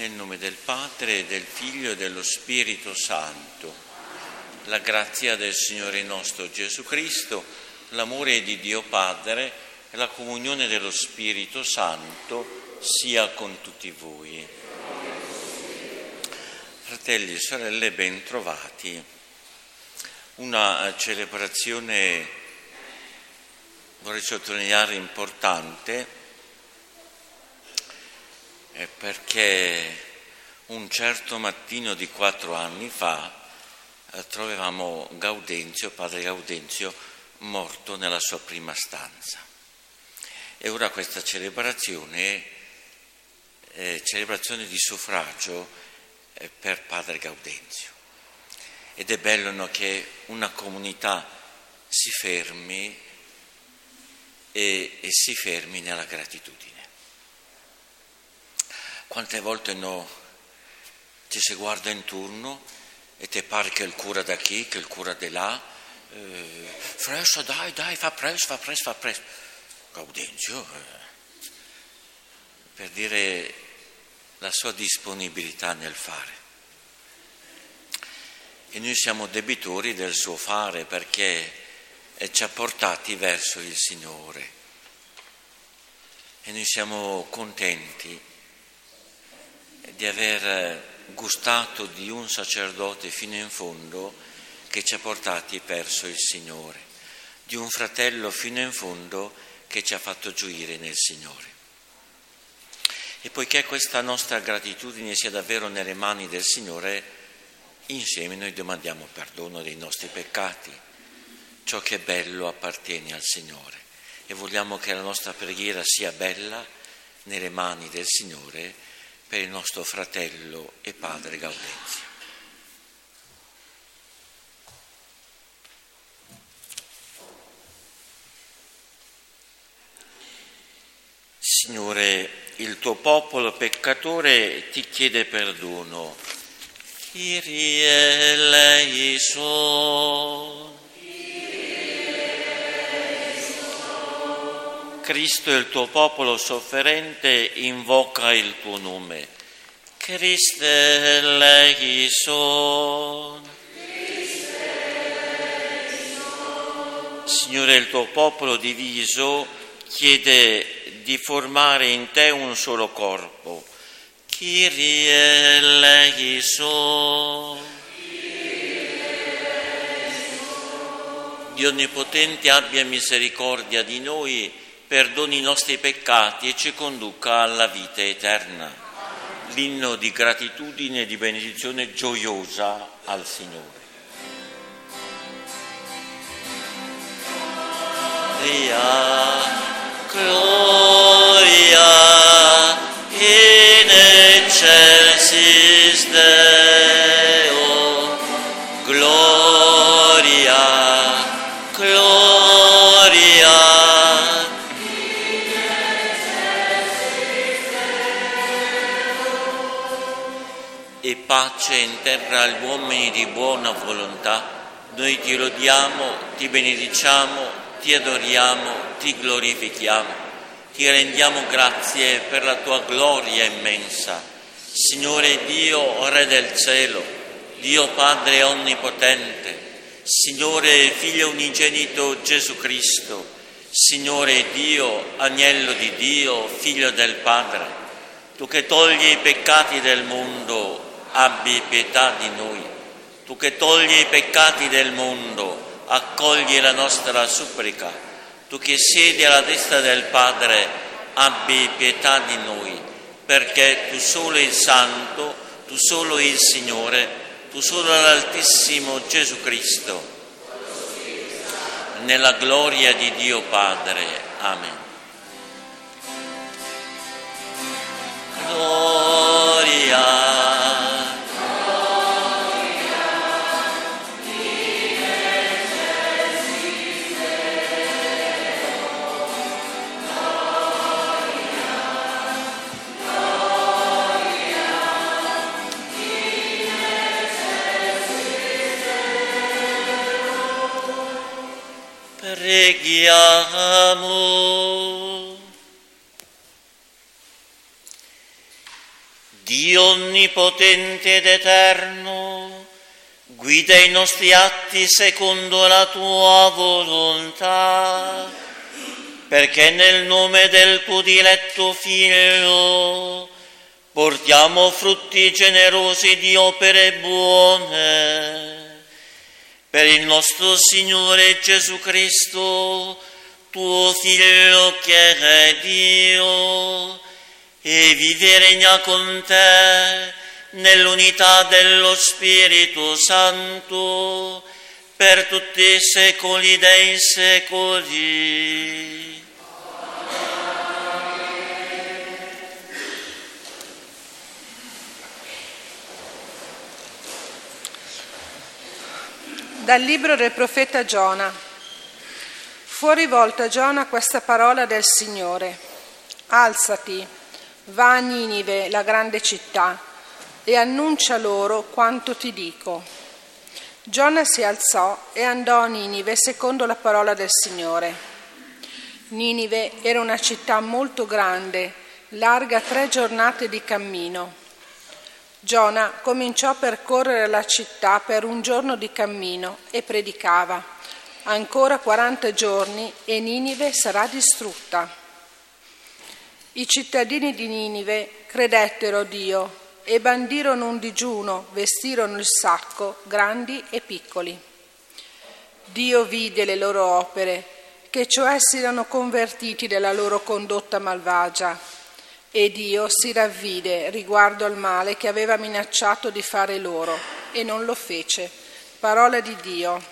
Nel nome del Padre, del Figlio e dello Spirito Santo. La grazia del Signore nostro Gesù Cristo, l'amore di Dio Padre e la comunione dello Spirito Santo sia con tutti voi. Fratelli e sorelle, ben trovati. Una celebrazione, vorrei sottolineare, importante, perché un certo mattino di 4 anni fa trovavamo Gaudenzio, padre Gaudenzio, morto nella sua prima stanza. E ora questa celebrazione di suffragio per padre Gaudenzio. Ed è bello, che una comunità si fermi e si fermi nella gratitudine. Quante volte ci si guarda intorno e ti pare che il cura da qui, che il cura di là, presto, dai, fa presto. Gaudenzio, per dire la sua disponibilità nel fare. E noi siamo debitori del suo fare perché ci ha portati verso il Signore. E noi siamo contenti di aver gustato di un sacerdote fino in fondo che ci ha portati verso il Signore, di un fratello fino in fondo che ci ha fatto gioire nel Signore. E poiché questa nostra gratitudine sia davvero nelle mani del Signore, insieme noi domandiamo perdono dei nostri peccati. Ciò che è bello appartiene al Signore e vogliamo che la nostra preghiera sia bella nelle mani del Signore per il nostro fratello e padre Gaudenzio. Signore, il tuo popolo peccatore ti chiede perdono. Kyrie eleison. Cristo e il tuo popolo sofferente invoca il tuo nome. Christe eleison. Signore, il tuo popolo diviso chiede di formare in te un solo corpo. Kyrie eleison. Dio Onnipotente abbia misericordia di noi, perdoni i nostri peccati e ci conduca alla vita eterna. L'inno di gratitudine e di benedizione gioiosa al Signore. Gloria in excelsis Deo, gloria. E pace in terra agli uomini di buona volontà, noi ti lodiamo, ti benediciamo, ti adoriamo, ti glorifichiamo, ti rendiamo grazie per la tua gloria immensa. Signore Dio, Re del cielo, Dio Padre onnipotente, Signore Figlio unigenito Gesù Cristo, Signore Dio, Agnello di Dio, Figlio del Padre, tu che togli i peccati del mondo, abbi pietà di noi. Tu che togli i peccati del mondo, accogli la nostra supplica. Tu che siedi alla destra del Padre, abbi pietà di noi, perché tu solo il Santo, tu solo il Signore, tu solo l'Altissimo Gesù Cristo, nella gloria di Dio Padre. Amen. Gloria. Preghiamo. Dio onnipotente ed eterno, guida i nostri atti secondo la tua volontà, perché nel nome del tuo diletto Figlio portiamo frutti generosi di opere buone. Per il nostro Signore Gesù Cristo, tuo Figlio che è Dio, e vive e regna con te nell'unità dello Spirito Santo per tutti i secoli dei secoli. Dal libro del profeta Giona. Fu rivolta a Giona questa parola del Signore: alzati, va a Ninive, la grande città, e annuncia loro quanto ti dico. Giona si alzò e andò a Ninive secondo la parola del Signore. Ninive era una città molto grande, larga 3 giornate di cammino. Giona cominciò a percorrere la città per 1 giorno di cammino e predicava: ancora 40 giorni e Ninive sarà distrutta. I cittadini di Ninive credettero a Dio e bandirono un digiuno, vestirono il sacco, grandi e piccoli. Dio vide le loro opere, che cioè si erano convertiti dalla loro condotta malvagia, e Dio si ravvide riguardo al male che aveva minacciato di fare loro, e non lo fece. Parola di Dio.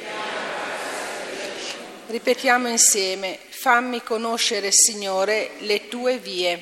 Ripetiamo insieme: fammi conoscere, Signore, le tue vie.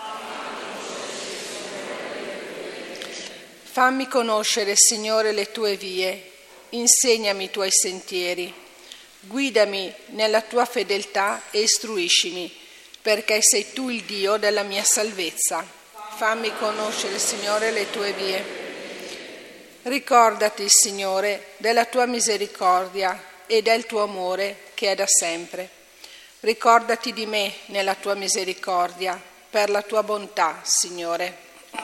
Fammi conoscere, Signore, le tue vie. Insegnami i tuoi sentieri. Guidami nella tua fedeltà e istruiscimi, perché sei tu il Dio della mia salvezza. Fammi conoscere, Signore, le tue vie. Ricordati, Signore, della tua misericordia e del tuo amore che è da sempre. Ricordati di me nella tua misericordia, per la tua bontà, Signore.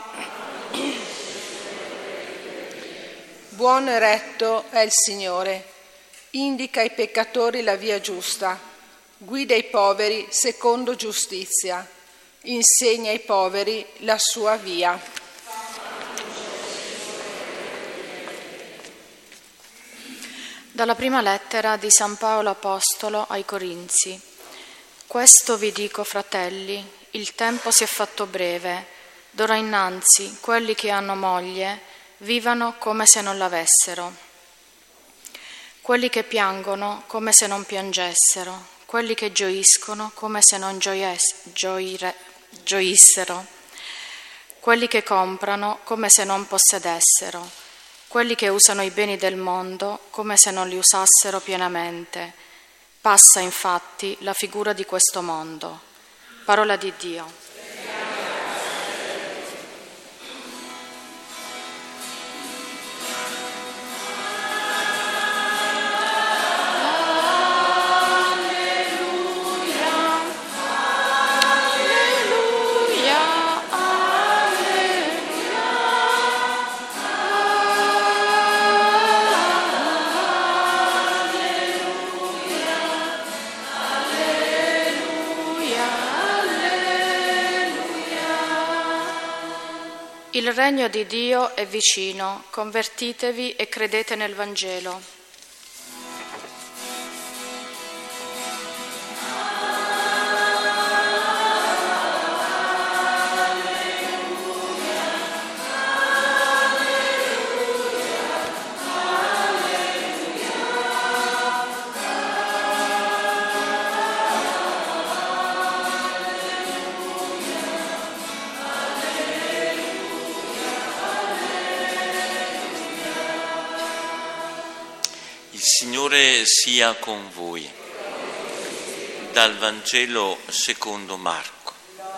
Buono e retto è il Signore, indica ai peccatori la via giusta, guida i poveri secondo giustizia, insegna ai poveri la sua via. Dalla prima lettera di San Paolo Apostolo ai Corinzi. Questo vi dico, fratelli, il tempo si è fatto breve, d'ora innanzi quelli che hanno moglie vivano come se non l'avessero, quelli che piangono come se non piangessero, quelli che gioiscono come se non gioissero, quelli che comprano come se non possedessero, quelli che usano i beni del mondo come se non li usassero pienamente. Passa infatti la figura di questo mondo. Parola di Dio. Il regno di Dio è vicino, convertitevi e credete nel Vangelo. Il Signore sia con voi. Dal Vangelo secondo Marco.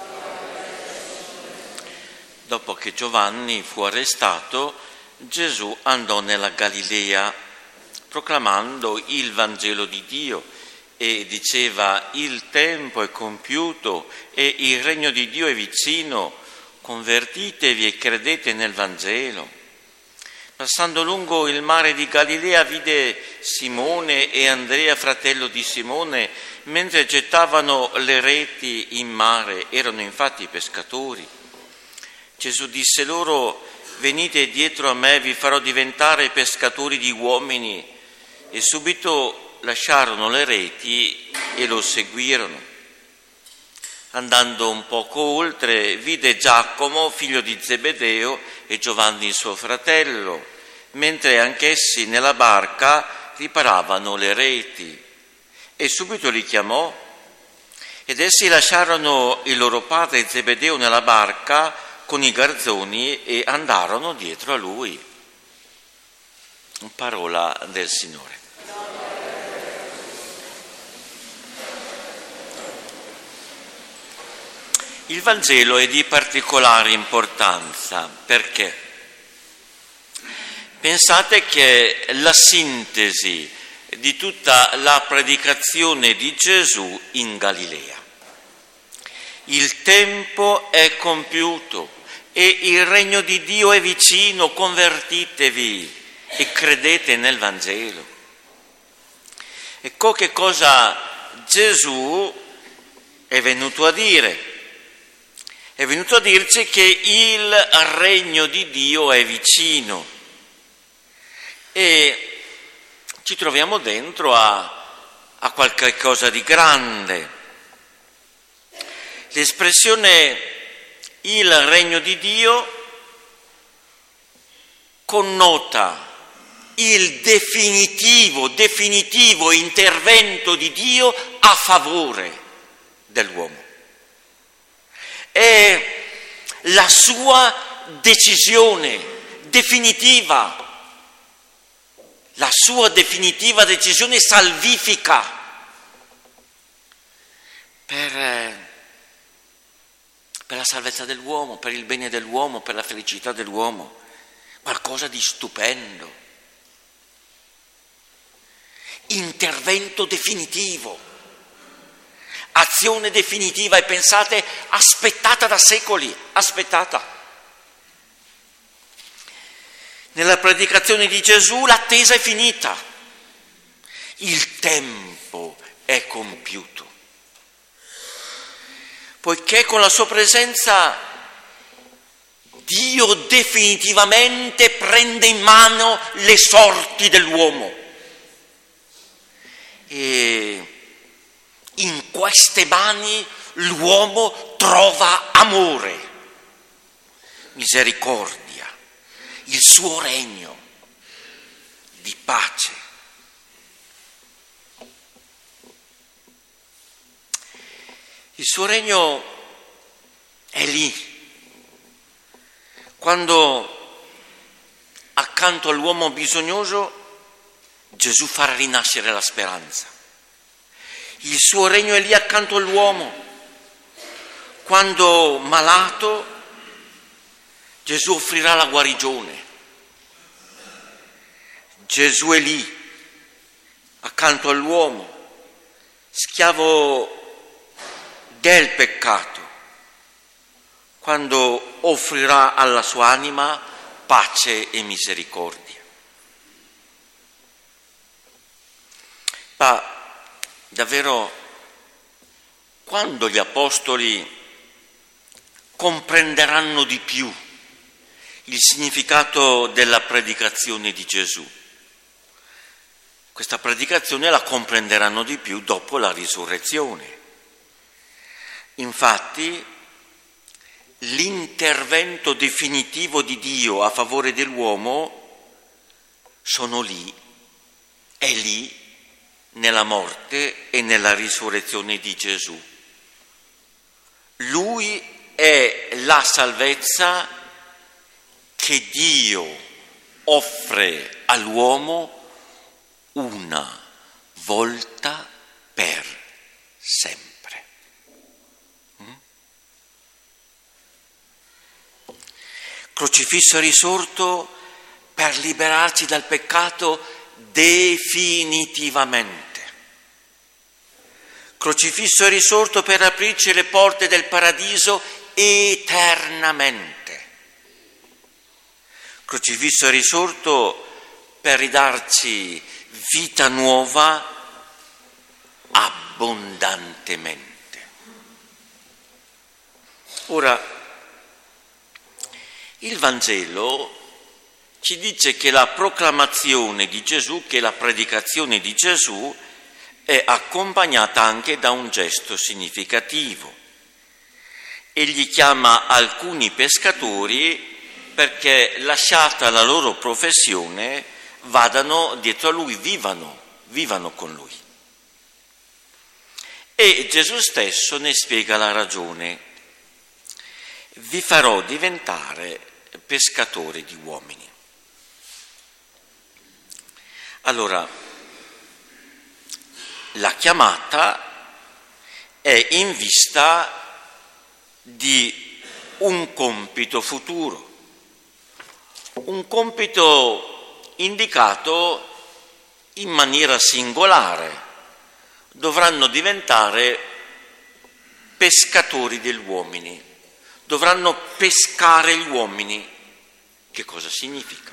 Dopo che Giovanni fu arrestato, Gesù andò nella Galilea, proclamando il Vangelo di Dio e diceva: il tempo è compiuto e il regno di Dio è vicino, convertitevi e credete nel Vangelo. Passando lungo il mare di Galilea vide Simone e Andrea, fratello di Simone, mentre gettavano le reti in mare, erano infatti pescatori. Gesù disse loro: venite dietro a me, vi farò diventare pescatori di uomini. E subito lasciarono le reti e lo seguirono. Andando un poco oltre, vide Giacomo, figlio di Zebedeo, e Giovanni suo fratello, mentre anch'essi nella barca riparavano le reti. E subito li chiamò, ed essi lasciarono il loro padre Zebedeo nella barca con i garzoni e andarono dietro a lui. Parola del Signore. Il Vangelo è di particolare importanza perché pensate che la sintesi di tutta la predicazione di Gesù in Galilea. Il tempo è compiuto e il regno di Dio è vicino, convertitevi e credete nel Vangelo. Ecco che cosa Gesù è venuto a dire. È venuto a dirci che il regno di Dio è vicino e ci troviamo dentro a qualche cosa di grande. L'espressione il regno di Dio connota il definitivo intervento di Dio a favore dell'uomo. È la sua decisione definitiva, la sua definitiva decisione salvifica per la salvezza dell'uomo, per il bene dell'uomo, per la felicità dell'uomo. Qualcosa di stupendo. Intervento definitivo. Azione definitiva e pensate, aspettata da secoli, aspettata. Nella predicazione di Gesù l'attesa è finita, il tempo è compiuto, poiché con la sua presenza Dio definitivamente prende in mano le sorti dell'uomo e in queste mani l'uomo trova amore, misericordia, il suo regno di pace. Il suo regno è lì, quando accanto all'uomo bisognoso Gesù fa rinascere la speranza. Il suo regno è lì accanto all'uomo, quando malato Gesù offrirà la guarigione. Gesù è lì accanto all'uomo, schiavo del peccato, quando offrirà alla sua anima pace e misericordia. Ma davvero, quando gli apostoli comprenderanno di più il significato della predicazione di Gesù? Questa predicazione la comprenderanno di più dopo la risurrezione. Infatti, l'intervento definitivo di Dio a favore dell'uomo sono lì, è lì, nella morte e nella risurrezione di Gesù. Lui è la salvezza che Dio offre all'uomo una volta per sempre. Crocifisso e risorto per liberarci dal peccato definitivamente. crocifisso e risorto per aprirci le porte del paradiso eternamente. Crocifisso e risorto per ridarci vita nuova abbondantemente. Ora, il Vangelo ci dice che la proclamazione di Gesù, che la predicazione di Gesù è accompagnata anche da un gesto significativo. Egli chiama alcuni pescatori perché, lasciata la loro professione, vadano dietro a lui, vivano con lui. E Gesù stesso ne spiega la ragione. Vi farò diventare pescatori di uomini. Allora, la chiamata è in vista di un compito futuro, un compito indicato in maniera singolare. Dovranno diventare pescatori degli uomini, dovranno pescare gli uomini. Che cosa significa?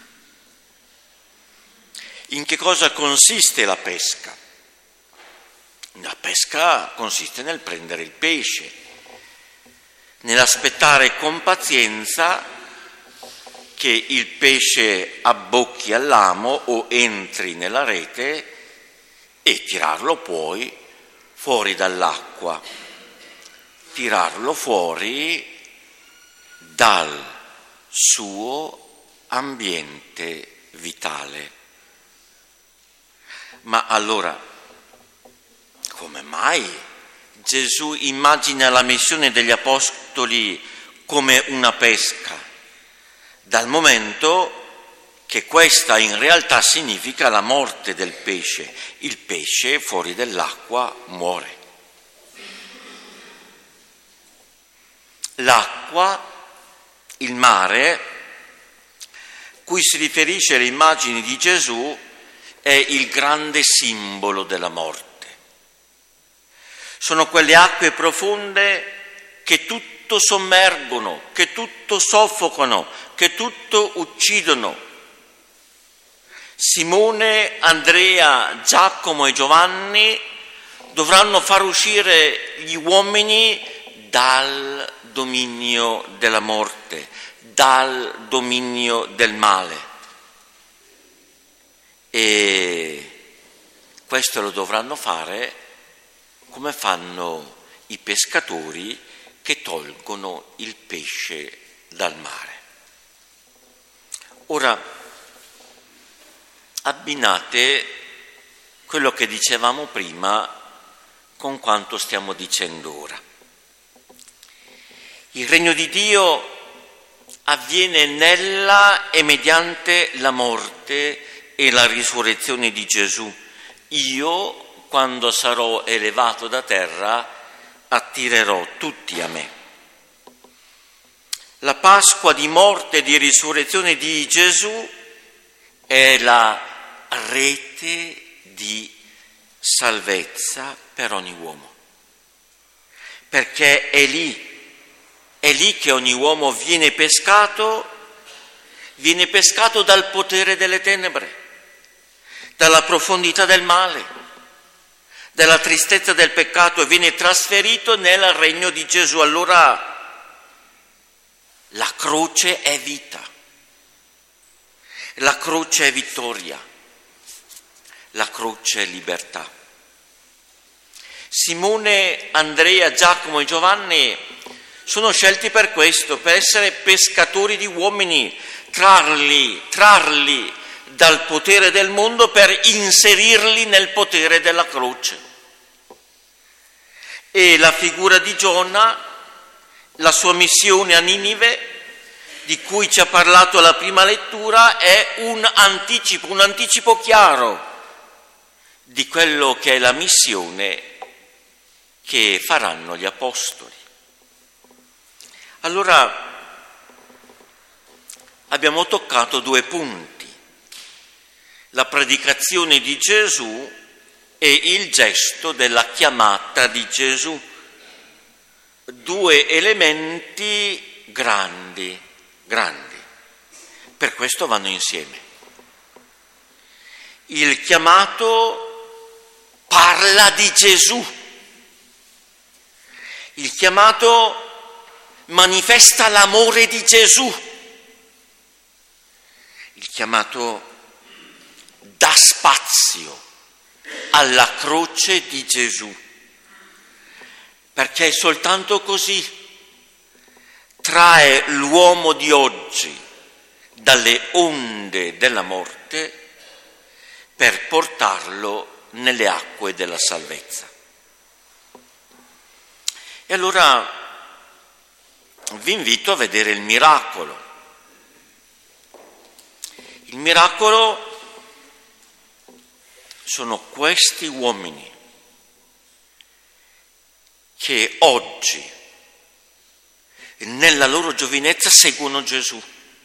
In che cosa consiste la pesca? La pesca consiste nel prendere il pesce, nell'aspettare con pazienza che il pesce abbocchi all'amo o entri nella rete e tirarlo poi fuori dall'acqua, tirarlo fuori dal suo ambiente vitale. Ma allora, come mai Gesù immagina la missione degli apostoli come una pesca? Dal momento che questa in realtà significa la morte del pesce. Il pesce fuori dell'acqua muore. L'acqua, il mare, cui si riferisce le immagini di Gesù, è il grande simbolo della morte. Sono quelle acque profonde che tutto sommergono, che tutto soffocano, che tutto uccidono. Simone, Andrea, Giacomo e Giovanni dovranno far uscire gli uomini dal dominio della morte, dal dominio del male. E questo lo dovranno fare come fanno i pescatori che tolgono il pesce dal mare. Ora, abbinate quello che dicevamo prima con quanto stiamo dicendo ora. Il regno di Dio avviene nella e mediante la morte e la risurrezione di Gesù. Io, quando sarò elevato da terra, attirerò tutti a me. La Pasqua di morte e di risurrezione di Gesù è la rete di salvezza per ogni uomo, perché è lì che ogni uomo viene pescato dal potere delle tenebre, dalla profondità del male, dalla tristezza del peccato, e viene trasferito nel regno di Gesù. Allora la croce è vita, la croce è vittoria, la croce è libertà. Simone, Andrea, Giacomo e Giovanni sono scelti per questo, per essere pescatori di uomini, trarli dal potere del mondo per inserirli nel potere della croce. E la figura di Giona, la sua missione a Ninive, di cui ci ha parlato la prima lettura, è un anticipo chiaro di quello che è la missione che faranno gli apostoli. Allora, abbiamo toccato due punti: la predicazione di Gesù è il gesto della chiamata di Gesù. Due elementi grandi, per questo vanno insieme. Il chiamato parla di Gesù, il chiamato manifesta l'amore di Gesù, il chiamato dà spazio alla croce di Gesù, perché soltanto così trae l'uomo di oggi dalle onde della morte per portarlo nelle acque della salvezza. E allora vi invito a vedere il miracolo. Il miracolo sono questi uomini che oggi, nella loro giovinezza, seguono Gesù.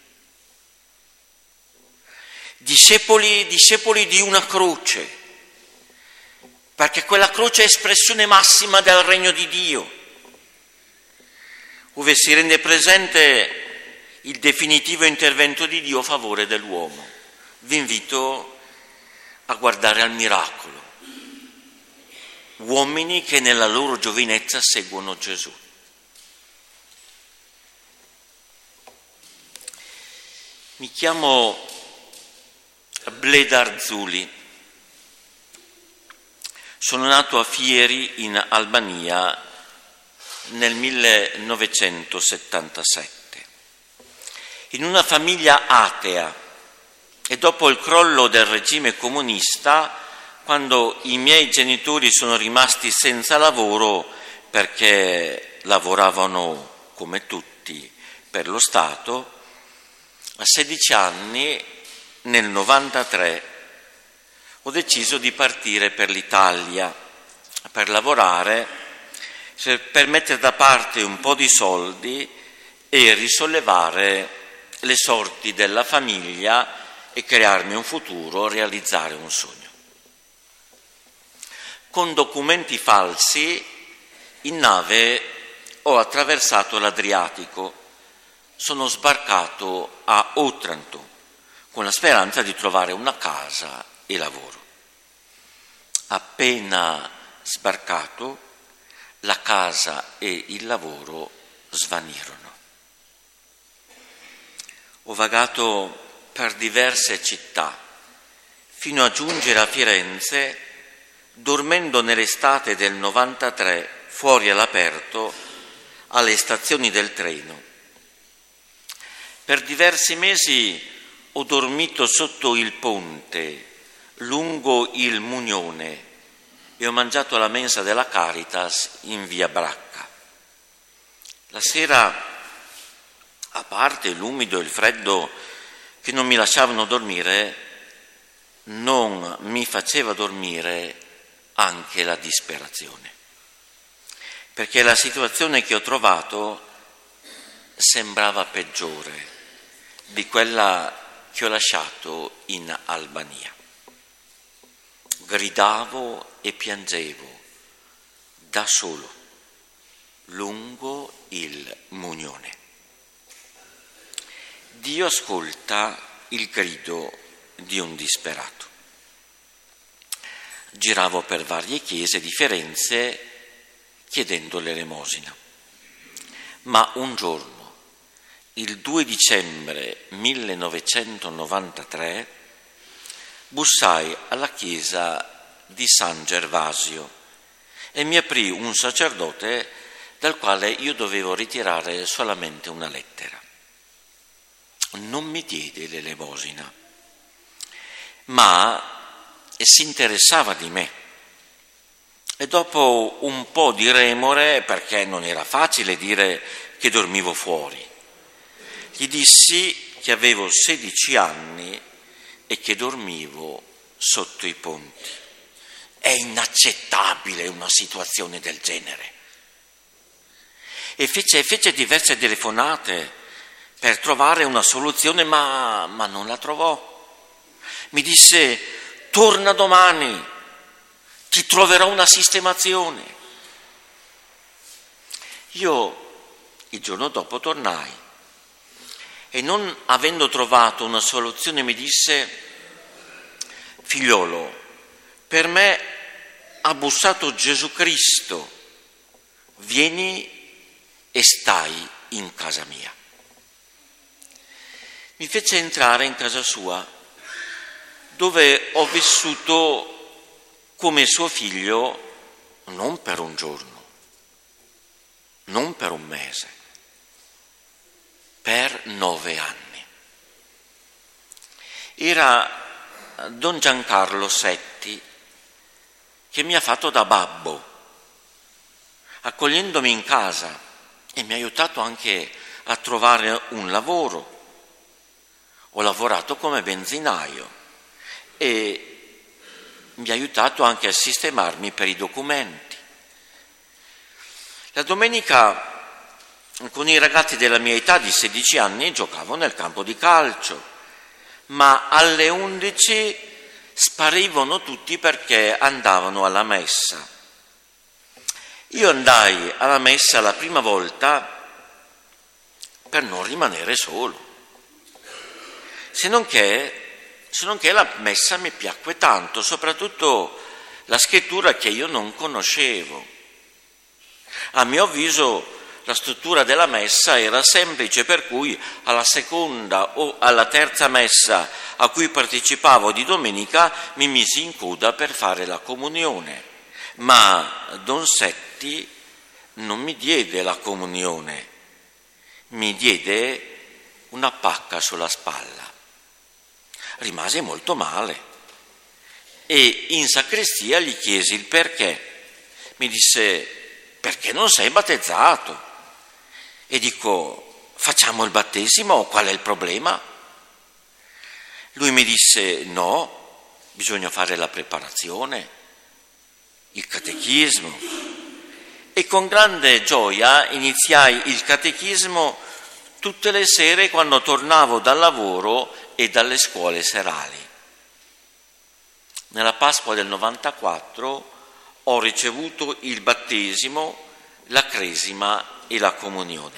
Discepoli di una croce, perché quella croce è espressione massima del regno di Dio, dove si rende presente il definitivo intervento di Dio a favore dell'uomo. Vi invito a guardare al miracolo. Uomini che nella loro giovinezza seguono Gesù. Mi chiamo Bleda Arzuli. Sono nato a Fieri in Albania nel 1977, in una famiglia atea, e dopo il crollo del regime comunista, quando i miei genitori sono rimasti senza lavoro perché lavoravano come tutti per lo Stato, a 16 anni, nel 93, ho deciso di partire per l'Italia per lavorare, per mettere da parte un po' di soldi e risollevare le sorti della famiglia e crearmi un futuro, realizzare un sogno. Con documenti falsi, in nave ho attraversato l'Adriatico, sono sbarcato a Otranto con la speranza di trovare una casa e lavoro. Appena sbarcato, la casa e il lavoro svanirono. Ho vagato per diverse città, fino a giungere a Firenze, dormendo nell'estate del 93 fuori all'aperto alle stazioni del treno. Per diversi mesi ho dormito sotto il ponte, lungo il Mugnone, e ho mangiato alla mensa della Caritas in via Bracca. La sera, a parte l'umido e il freddo che non mi lasciavano dormire, non mi faceva dormire anche la disperazione, perché la situazione che ho trovato sembrava peggiore di quella che ho lasciato in Albania. Gridavo e piangevo da solo lungo il Mugnone. Dio ascolta il grido di un disperato. Giravo per varie chiese di Firenze chiedendo l'elemosina, ma un giorno, il 2 dicembre 1993, bussai alla chiesa di San Gervasio e mi aprì un sacerdote dal quale io dovevo ritirare solamente una lettera. Non mi diede l'elemosina, ma si interessava di me. E dopo un po' di remore, perché non era facile dire che dormivo fuori, gli dissi che avevo 16 anni e che dormivo sotto i ponti. È inaccettabile una situazione del genere. E fece diverse telefonate per trovare una soluzione, ma non la trovò. Mi disse: torna domani, ti troverò una sistemazione. Io il giorno dopo tornai e non avendo trovato una soluzione mi disse: figliolo, per me ha bussato Gesù Cristo, vieni e stai in casa mia. Mi fece entrare in casa sua, dove ho vissuto come suo figlio non per un giorno, non per un mese, per 9 anni. Era Don Giancarlo Setti che mi ha fatto da babbo, accogliendomi in casa e mi ha aiutato anche a trovare un lavoro. Ho lavorato come benzinaio e mi ha aiutato anche a sistemarmi per i documenti. La domenica con i ragazzi della mia età di 16 anni giocavo nel campo di calcio, ma alle 11 sparivano tutti perché andavano alla messa. Io andai alla messa la prima volta per non rimanere solo, se non che la messa mi piacque tanto, soprattutto la scrittura che io non conoscevo. A mio avviso la struttura della messa era semplice, per cui alla seconda o alla terza messa a cui partecipavo di domenica mi misi in coda per fare la comunione, ma Don Setti non mi diede la comunione, mi diede una pacca sulla spalla. Rimase molto male e in sacrestia gli chiesi il perché. Mi disse: perché non sei battezzato? E dico: facciamo il battesimo, qual è il problema? Lui mi disse: no, bisogna fare la preparazione, il catechismo. E con grande gioia iniziai il catechismo tutte le sere quando tornavo dal lavoro e dalle scuole serali. Nella Pasqua del 94 ho ricevuto il battesimo, la cresima e la comunione.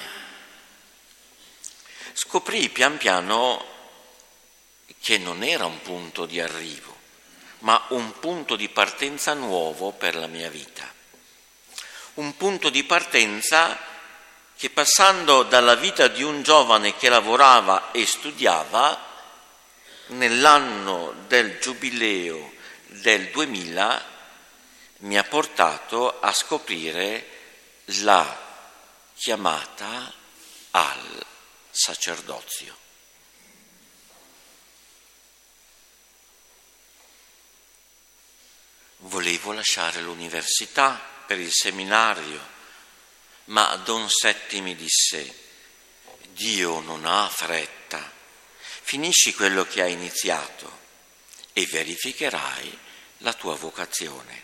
Scoprì pian piano che non era un punto di arrivo, ma un punto di partenza nuovo per la mia vita. Un punto di partenza che, passando dalla vita di un giovane che lavorava e studiava, nell'anno del giubileo del 2000 mi ha portato a scoprire la chiamata al sacerdozio. Volevo lasciare l'università per il seminario, ma Don Setti mi disse: Dio non ha fretta, finisci quello che hai iniziato e verificherai la tua vocazione.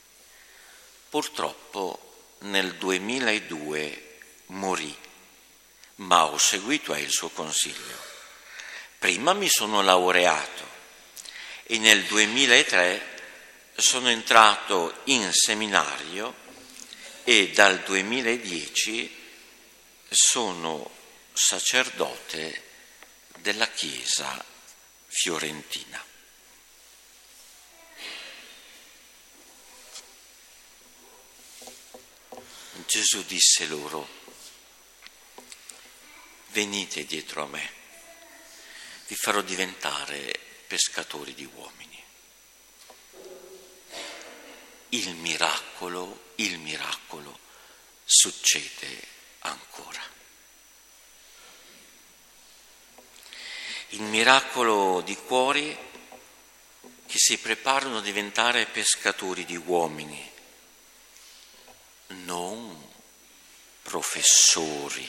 Purtroppo nel 2002 morì, ma ho seguito il suo consiglio. Prima mi sono laureato e nel 2003 sono entrato in seminario e dal 2010 sono sacerdote della Chiesa fiorentina. Gesù disse loro: venite dietro a me, vi farò diventare pescatori di uomini. Il miracolo succede ancora. Il miracolo di cuori che si preparano a diventare pescatori di uomini, non professori,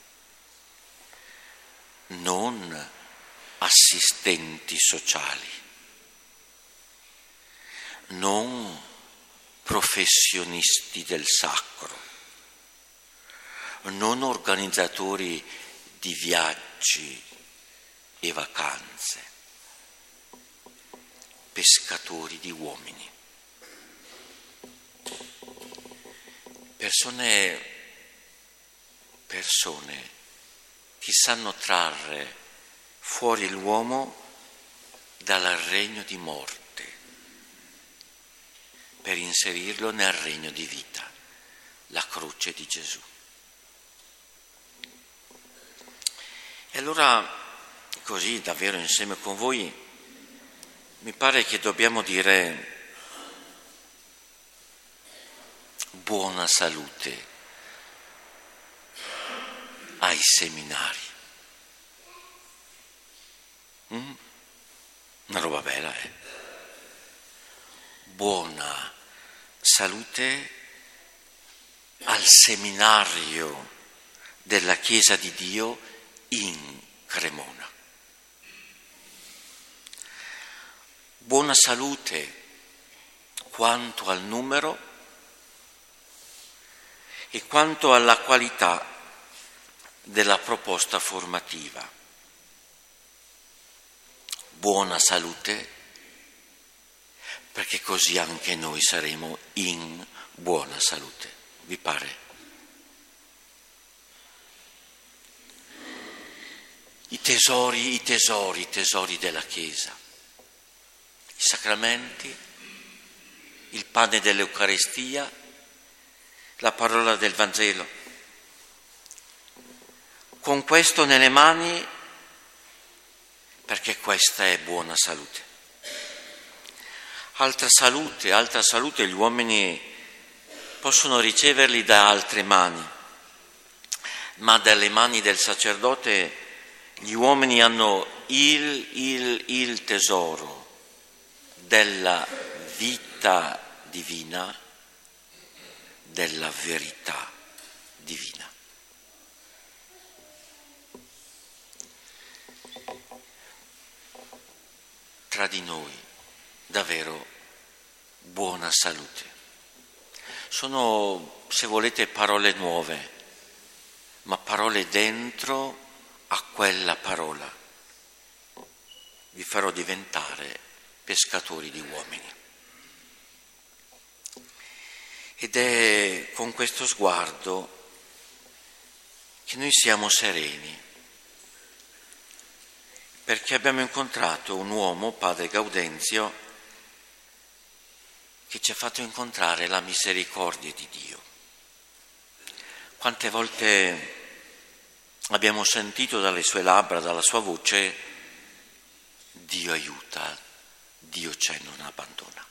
non assistenti sociali, non professionisti del sacro, non organizzatori di viaggi e vacanze, pescatori di uomini. persone che sanno trarre fuori l'uomo dal regno di morte per inserirlo nel regno di vita, la croce di Gesù. E allora, così davvero insieme con voi, mi pare che dobbiamo dire buona salute ai seminari. Una roba bella, Buona salute al seminario della Chiesa di Dio in Cremona. Buona salute quanto al numero e quanto alla qualità della proposta formativa. Buona salute perché così anche noi saremo in buona salute. Vi pare? I tesori della Chiesa, i sacramenti, il pane dell'Eucaristia, la parola del Vangelo. Con questo nelle mani, perché questa è buona salute. Altra salute gli uomini possono riceverli da altre mani, ma dalle mani del sacerdote gli uomini hanno il tesoro della vita divina, della verità divina. Tra di noi, davvero, buona salute. Sono, se volete, parole nuove, ma parole dentro a quella parola. Vi farò diventare pescatori di uomini. Ed è con questo sguardo che noi siamo sereni, perché abbiamo incontrato un uomo, padre Gaudenzio, che ci ha fatto incontrare la misericordia di Dio. Quante volte abbiamo sentito dalle sue labbra, dalla sua voce, Dio aiuta, Dio c'è, non abbandona.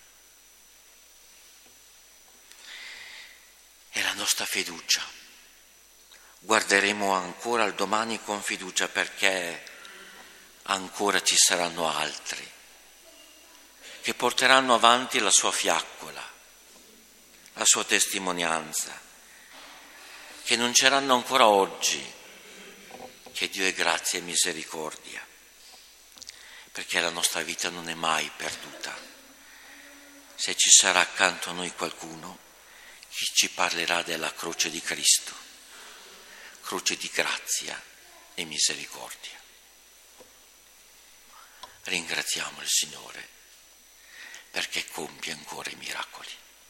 È la nostra fiducia. Guarderemo ancora al domani con fiducia, perché ancora ci saranno altri che porteranno avanti la sua fiaccola, la sua testimonianza, che annunceranno ancora oggi che Dio è grazia e misericordia, perché la nostra vita non è mai perduta. Se ci sarà accanto a noi qualcuno che ci parlerà della croce di Cristo, croce di grazia e misericordia. Ringraziamo il Signore perché compie ancora i miracoli.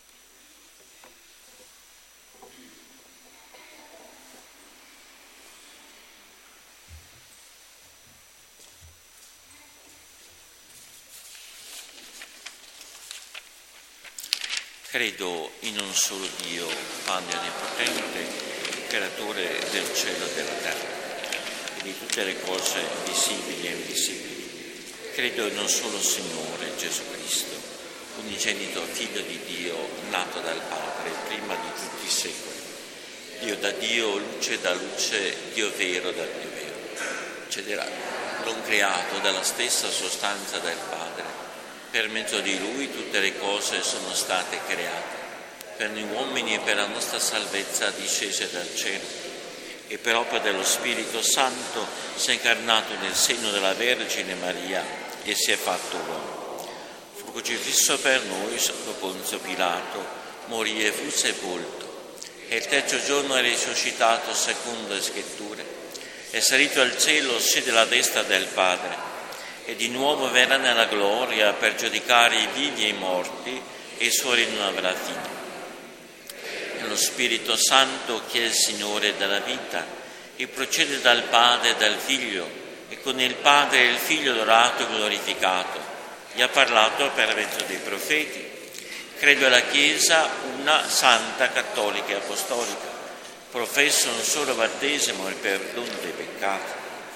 Credo in un solo Dio, Padre Onnipotente, creatore del cielo e della terra e di tutte le cose visibili e invisibili. Credo in un solo Signore, Gesù Cristo, unigenito Figlio di Dio, nato dal Padre prima di tutti i secoli. Dio da Dio, luce da luce, Dio vero da Dio vero. Cederato, non creato dalla stessa sostanza del Padre. Per mezzo di Lui tutte le cose sono state create. Per noi uomini e per la nostra salvezza discese dal cielo. E per opera dello Spirito Santo si è incarnato nel seno della Vergine Maria e si è fatto uomo. Fu crocifisso per noi sotto Ponzio Pilato, morì e fu sepolto, e il terzo giorno è risuscitato secondo le Scritture, è salito al cielo, siede alla destra del Padre, e di nuovo verrà nella gloria per giudicare i vivi e i morti, e il suo regno non avrà fine. Nello Spirito Santo, che è il Signore della vita, e procede dal Padre e dal Figlio, e con il Padre e il Figlio adorato e glorificato. Gli ha parlato per mezzo dei profeti. Credo alla Chiesa, una santa, cattolica e apostolica. Professo un solo battesimo e il perdono dei peccati.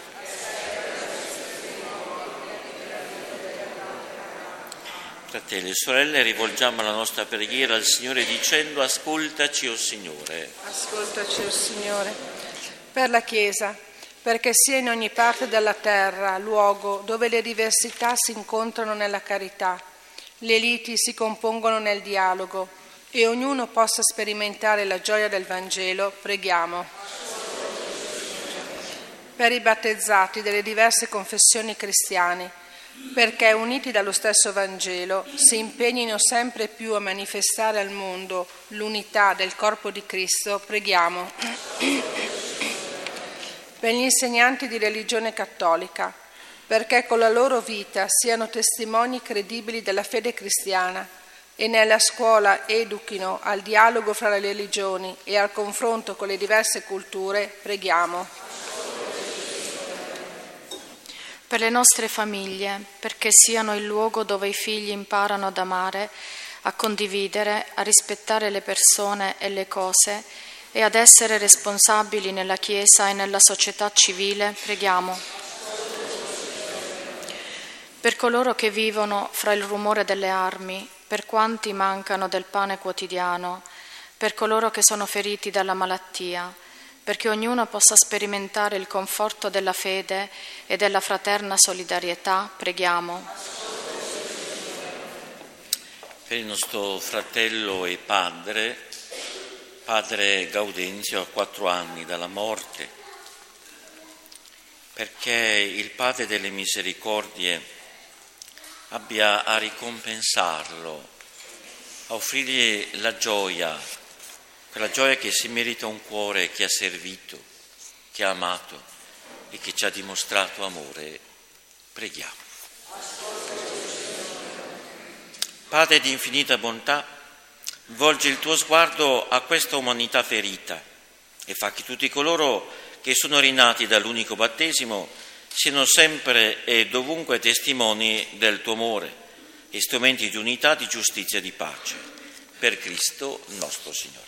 Fratelli e sorelle, rivolgiamo la nostra preghiera al Signore dicendo: ascoltaci, o Signore. Ascoltaci, o Signore. Per la Chiesa, perché sia in ogni parte della terra luogo dove le diversità si incontrano nella carità, le liti si compongono nel dialogo e ognuno possa sperimentare la gioia del Vangelo, preghiamo. Per i battezzati delle diverse confessioni cristiane, perché uniti dallo stesso Vangelo si impegnino sempre più a manifestare al mondo l'unità del corpo di Cristo, preghiamo. Per gli insegnanti di religione cattolica, perché con la loro vita siano testimoni credibili della fede cristiana e nella scuola educhino al dialogo fra le religioni e al confronto con le diverse culture, preghiamo. Per le nostre famiglie, perché siano il luogo dove i figli imparano ad amare, a condividere, a rispettare le persone e le cose e ad essere responsabili nella Chiesa e nella società civile, preghiamo. Per coloro che vivono fra il rumore delle armi, per quanti mancano del pane quotidiano, per coloro che sono feriti dalla malattia, perché ognuno possa sperimentare il conforto della fede e della fraterna solidarietà, preghiamo. Per il nostro fratello e padre Gaudenzio, a 4 anni dalla morte, perché il Padre delle misericordie abbia a ricompensarlo, a offrirgli la gioia, quella gioia che si merita un cuore che ha servito, che ha amato e che ci ha dimostrato amore, preghiamo. Padre di infinita bontà, volgi il tuo sguardo a questa umanità ferita e fa che tutti coloro che sono rinati dall'unico battesimo siano sempre e dovunque testimoni del tuo amore e strumenti di unità, di giustizia e di pace. Per Cristo nostro Signore.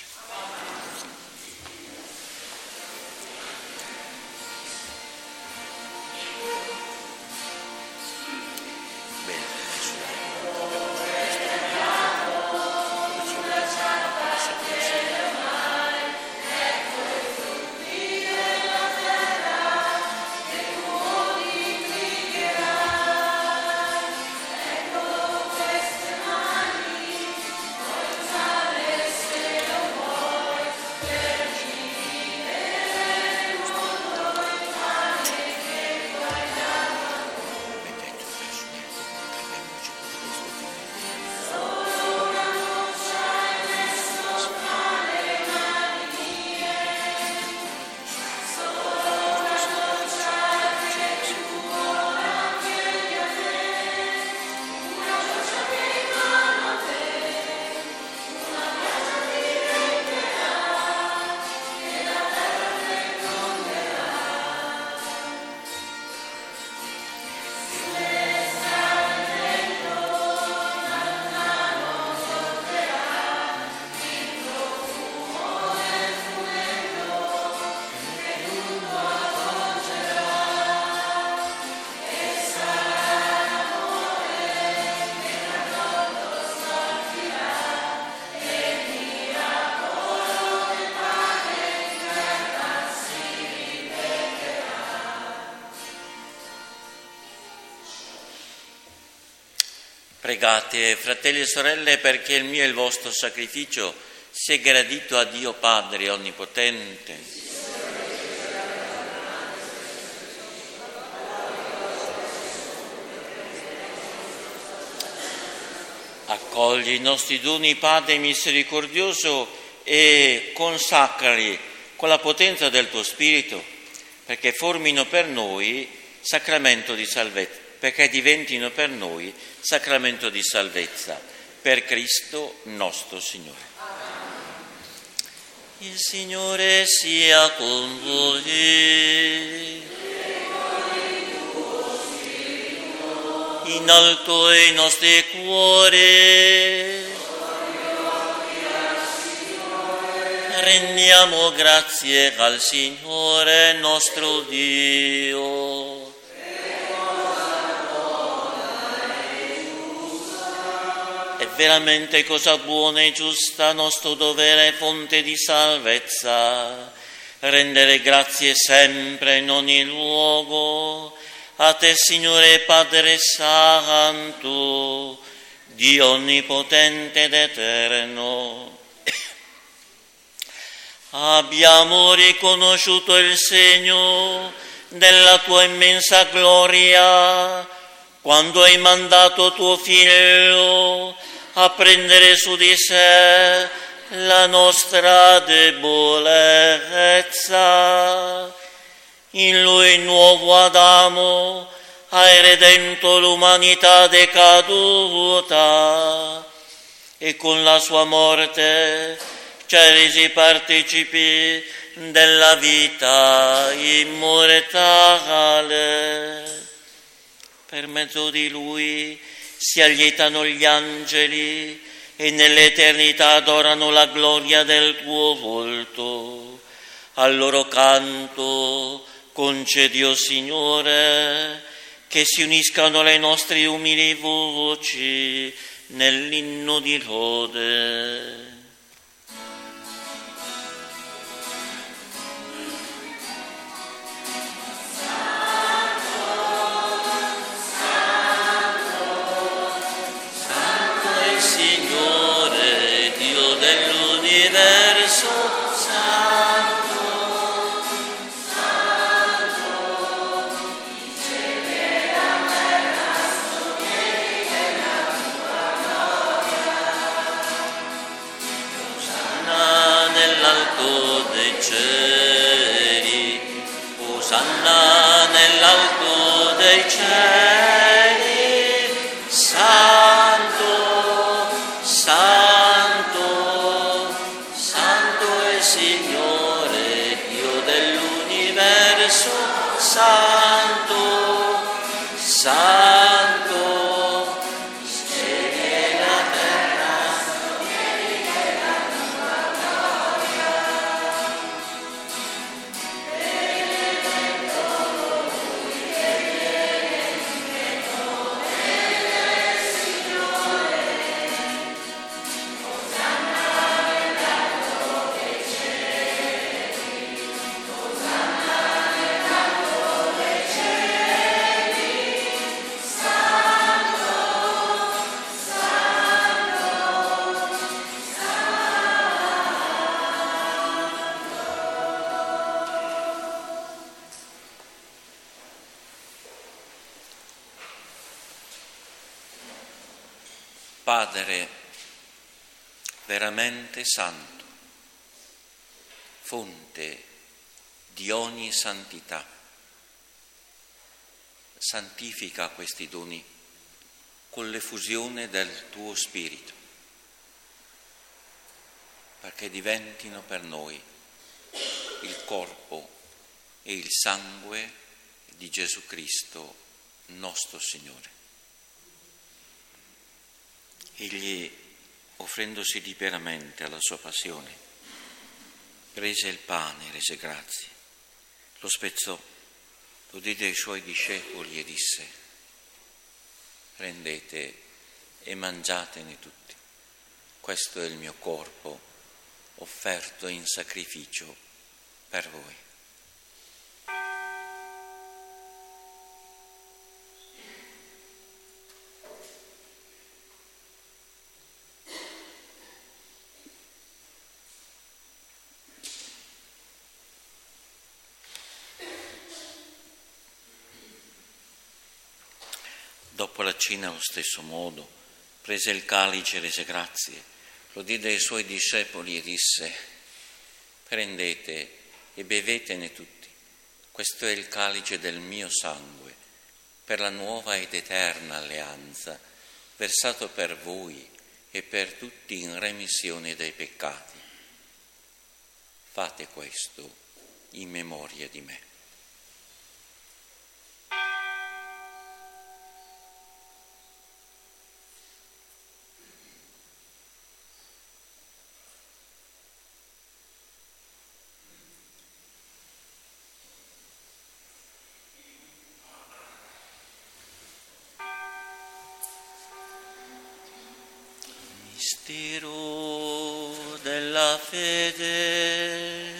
Pregate, fratelli e sorelle, perché il mio e il vostro sacrificio sia gradito a Dio Padre Onnipotente. Accogli i nostri doni, Padre misericordioso, e consacrali con la potenza del tuo Spirito, perché formino per noi sacramento di salvezza, perché diventino per noi sacramento di salvezza, per Cristo nostro Signore. Il Signore sia con voi. In alto i nostri cuori rendiamo grazie al Signore nostro Dio. È veramente cosa buona e giusta, nostro dovere, fonte di salvezza, rendere grazie sempre in ogni luogo a te, Signore Padre Santo, Dio onnipotente ed eterno. Abbiamo riconosciuto il segno della tua immensa gloria quando hai mandato tuo Figlio a prendere su di sé la nostra debolezza. In Lui, nuovo Adamo, hai redento l'umanità decaduta e con la sua morte ci hai resi partecipi della vita immortale. Per mezzo di Lui si allietano gli angeli e nell'eternità adorano la gloria del tuo volto. Al loro canto concedi, o Signore, che si uniscano le nostre umili voci nell'inno di lode. Santo è il Signore, Dio dell'universo, Osanna nell'alto dei cieli, Santo, Santo, Santo è il Signore, Dio dell'universo, Santo, Santo. Padre veramente santo, fonte di ogni santità, santifica questi doni con l'effusione del tuo Spirito, perché diventino per noi il corpo e il sangue di Gesù Cristo, nostro Signore. Egli, offrendosi liberamente alla sua passione, prese il pane, rese grazie, lo spezzò, lo diede ai suoi discepoli e disse: prendete e mangiatene tutti, questo è il mio corpo offerto in sacrificio per voi. Dopo la cena, allo stesso modo, prese il calice e rese grazie, lo diede ai suoi discepoli e disse: prendete e bevetene tutti, questo è il calice del mio sangue, per la nuova ed eterna alleanza, versato per voi e per tutti in remissione dei peccati. Fate questo in memoria di me. Mistero della fede.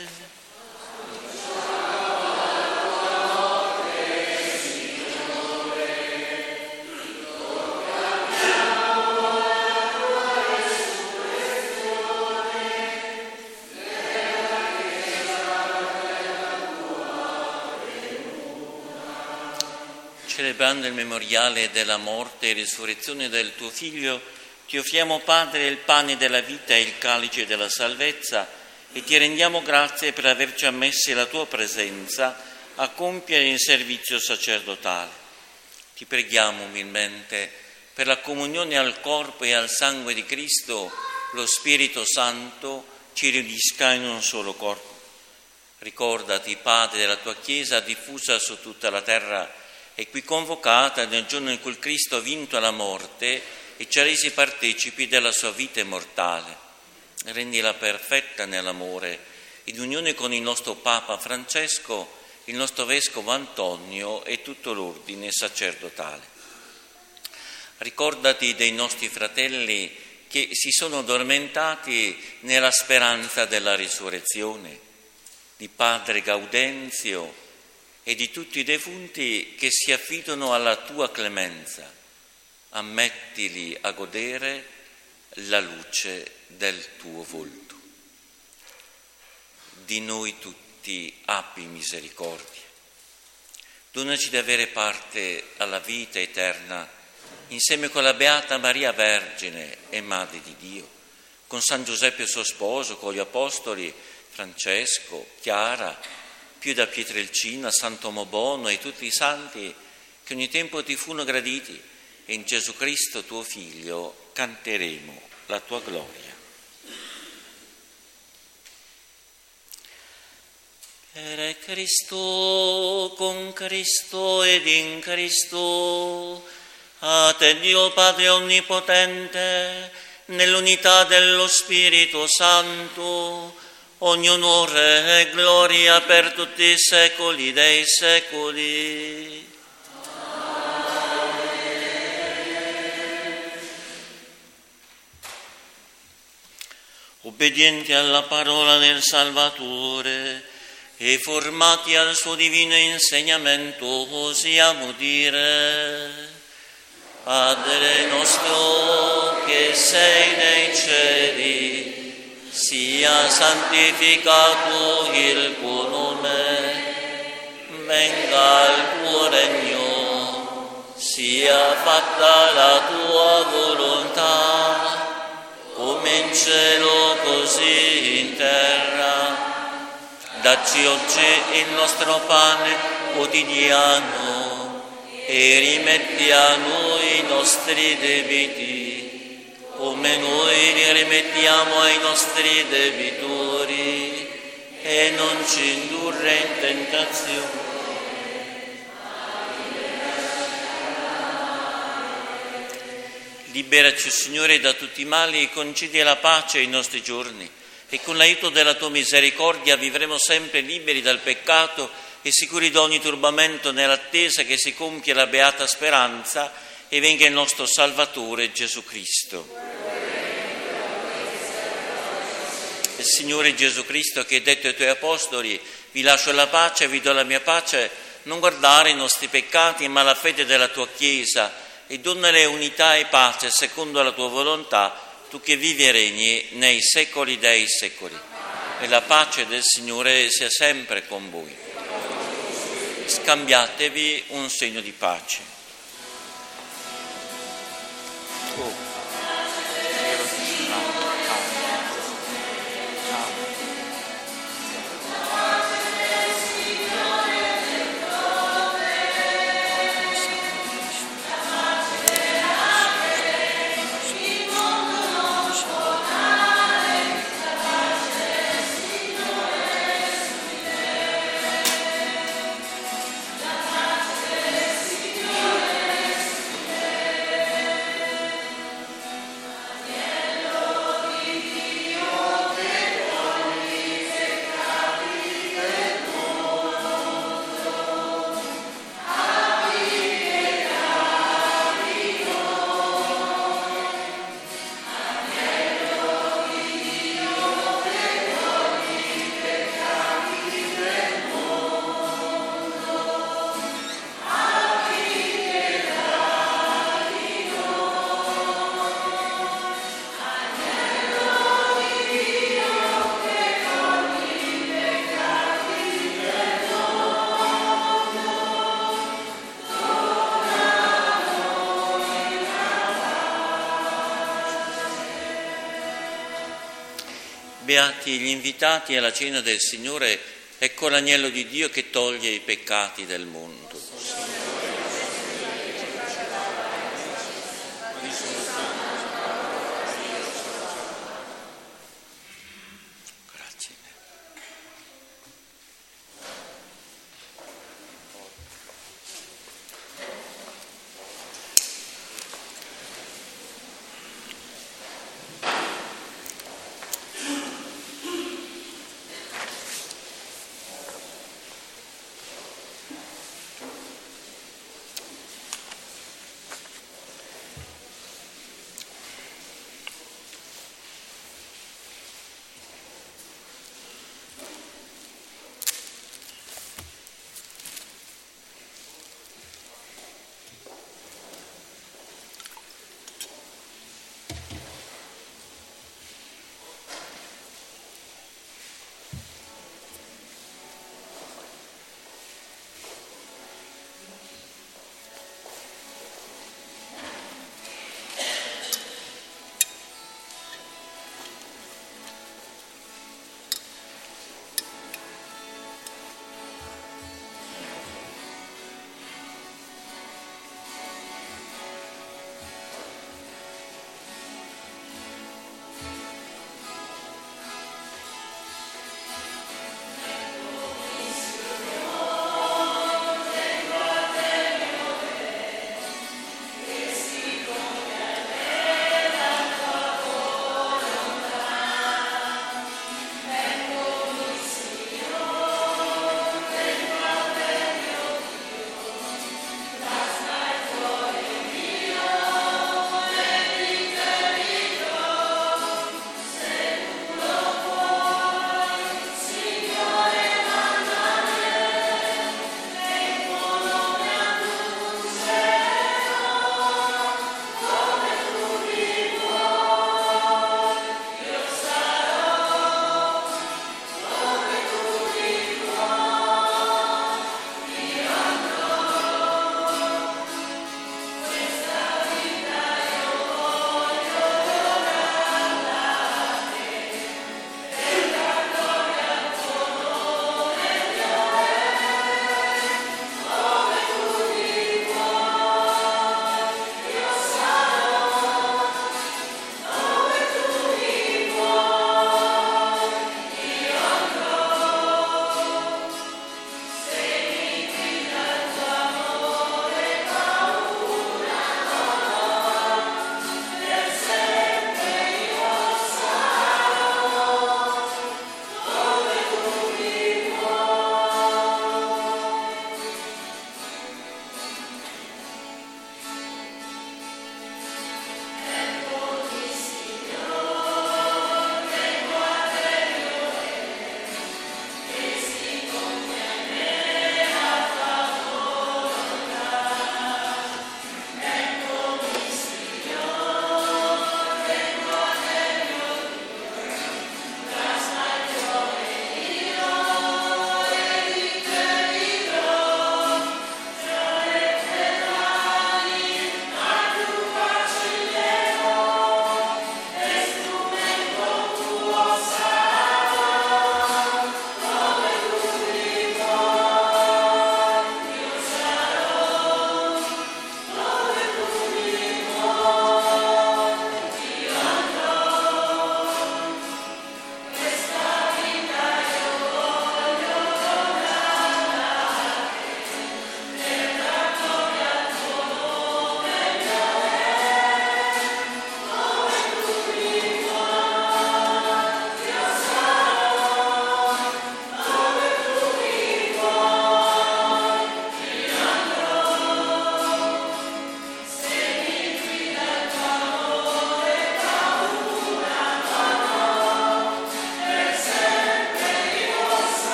Celebrando il memoriale della morte e risurrezione del tuo Figlio, ti offriamo, Padre, il pane della vita e il calice della salvezza e ti rendiamo grazie per averci ammessi alla tua presenza a compiere il servizio sacerdotale. Ti preghiamo umilmente per la comunione al corpo e al sangue di Cristo, lo Spirito Santo ci riunisca in un solo corpo. Ricordati, Padre, della tua Chiesa diffusa su tutta la terra e qui convocata nel giorno in cui il Cristo ha vinto la morte e ci ha resi partecipi della sua vita immortale. Rendila perfetta nell'amore, in unione con il nostro Papa Francesco, il nostro Vescovo Antonio e tutto l'ordine sacerdotale. Ricordati dei nostri fratelli che si sono addormentati nella speranza della risurrezione, di Padre Gaudenzio e di tutti i defunti che si affidano alla tua clemenza. Ammettili a godere la luce del tuo volto. Di noi tutti abbi misericordia. Donaci di avere parte alla vita eterna insieme con la Beata Maria Vergine e Madre di Dio, con San Giuseppe suo sposo, con gli Apostoli Francesco, Chiara, Pio da Pietrelcina, Sant'Omo Bono e tutti i santi che ogni tempo ti furono graditi, e in Gesù Cristo tuo Figlio canteremo la tua gloria. Per Cristo, con Cristo ed in Cristo, a te Dio Padre Onnipotente, nell'unità dello Spirito Santo, ogni onore e gloria per tutti i secoli dei secoli. Obbedienti alla parola del Salvatore e formati al suo divino insegnamento, osiamo dire: Padre nostro che sei nei cieli, sia santificato il tuo nome, venga il tuo regno, sia fatta la tua volontà, come in cielo così in terra. Dacci oggi il nostro pane quotidiano e rimetti a noi i nostri debiti, come noi li rimettiamo ai nostri debitori, e non ci indurre in tentazione. Liberaci, Signore, da tutti i mali e concedi la pace ai nostri giorni, e con l'aiuto della tua misericordia vivremo sempre liberi dal peccato e sicuri da ogni turbamento, nell'attesa che si compia la beata speranza e venga il nostro Salvatore Gesù Cristo. Il Signore Gesù Cristo, che hai detto ai tuoi apostoli: vi lascio la pace, vi do la mia pace, non guardare i nostri peccati ma la fede della tua Chiesa, e donale unità e pace secondo la tua volontà, tu che vivi e regni nei secoli dei secoli. E la pace del Signore sia sempre con voi. Scambiatevi un segno di pace. beati gli invitati alla cena del Signore, ecco l'agnello di Dio che toglie i peccati del mondo.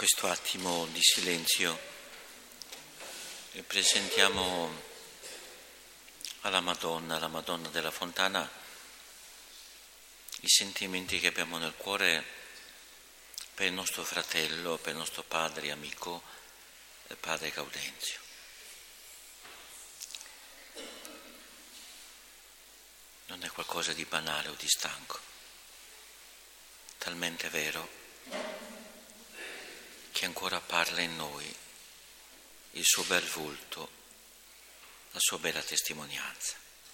questo attimo di silenzio e presentiamo alla Madonna della Fontana, i sentimenti che abbiamo nel cuore per il nostro fratello, per il nostro padre e amico, il padre Gaudenzio. Non è qualcosa di banale o di stanco, talmente vero che ancora parla in noi il suo bel volto, la sua bella testimonianza.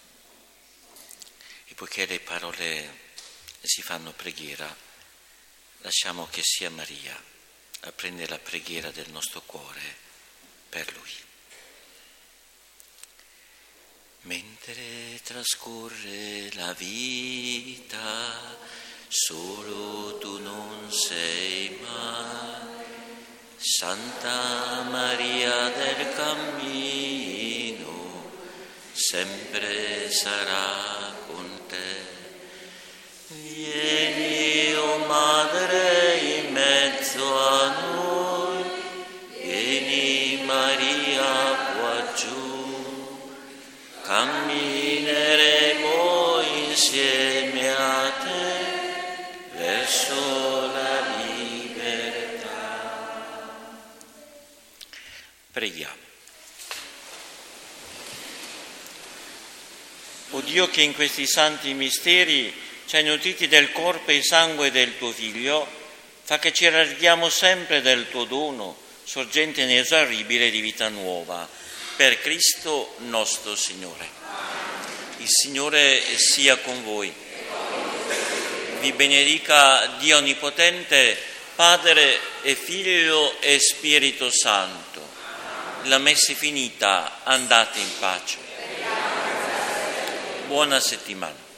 E poiché le parole si fanno preghiera, lasciamo che sia Maria a prendere la preghiera del nostro cuore per Lui. Mentre trascorre la vita, solo tu non sei mai, Santa Maria del Cammino, sempre sarà con te. Vieni, o Madre, in mezzo a noi, vieni Maria qua giù, cammineremo insieme a te verso la libertà. Preghiamo. O Dio, che in questi santi misteri ci hai nutriti del corpo e sangue del tuo Figlio, fa che ci rallegriamo sempre del tuo dono, sorgente inesauribile di vita nuova. Per Cristo nostro Signore. Il Signore sia con voi. Vi benedica Dio Onnipotente, Padre e Figlio e Spirito Santo. La messa è finita, andate in pace. Buona settimana.